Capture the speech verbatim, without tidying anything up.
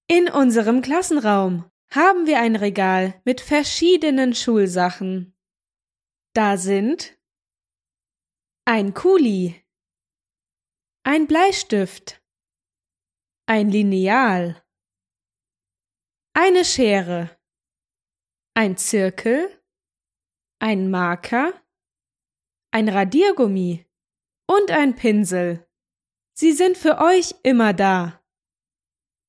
In unserem Klassenraum haben wir ein Regal mit verschiedenen Schulsachen. Da sind ein Kuli, ein Bleistift, ein Lineal, eine Schere, ein Zirkel, ein Marker, ein Radiergummi und ein Pinsel. Sie sind für euch immer da.